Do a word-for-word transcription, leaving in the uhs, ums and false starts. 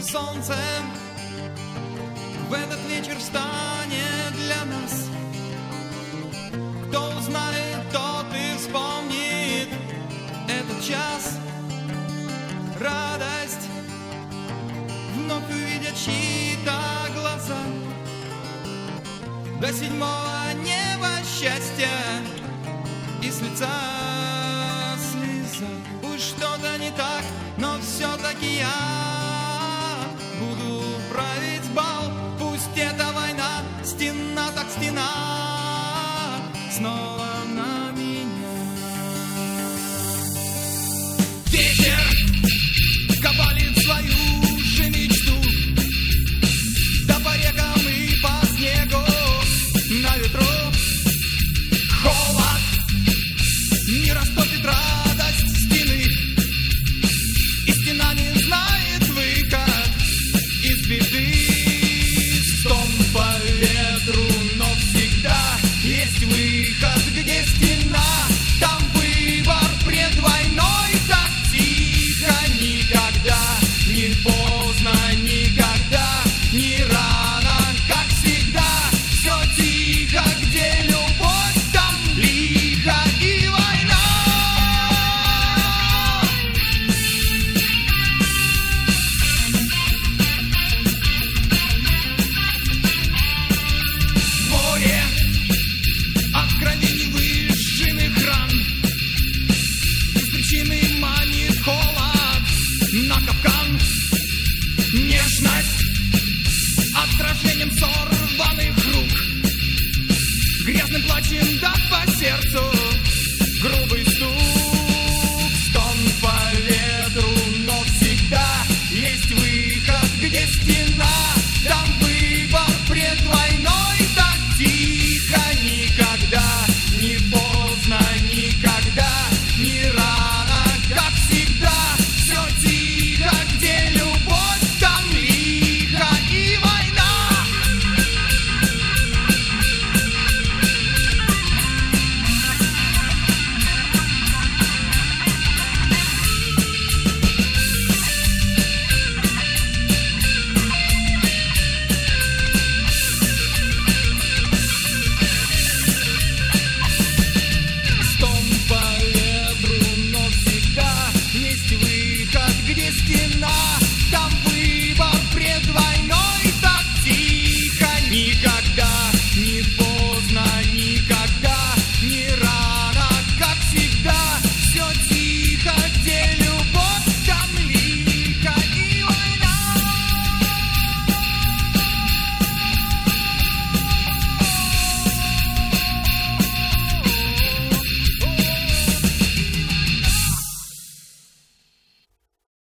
солнце в этот вечер встанет для нас. Кто узнает, тот и вспомнит этот час. Радость вновь увидят чьи-то глаза. До седьмого неба счастья и с лица слеза. Пусть что-то не так, но все-таки я буду править бал. Пусть эта война, стена так стена, снова на меня. Ветер кабалит свою же мечту, да по рекам и по снегу на ветру. Холод не растопит радость стены, и стена не знает выход из беды. Стон по ветру, но всегда есть выход, где стена. Там выбор пред войной, так тихо, никогда не поздно, никогда не рано, как всегда. Все тихо, где любовь, там лихо и война. Море откровений выжженных ран, без причины манит холод на капкан. Нежность отражением сорванных рук, грязным плачем да по сердцу грубый стук. Стон по ветру, но всегда есть выход, где стена. Там выбор пред войной, так тихо, никогда не поздно, никогда не рано, как всегда. Все тихо, где любовь, там лихо и война. Стон по ветру, но всегда есть выход, где стена.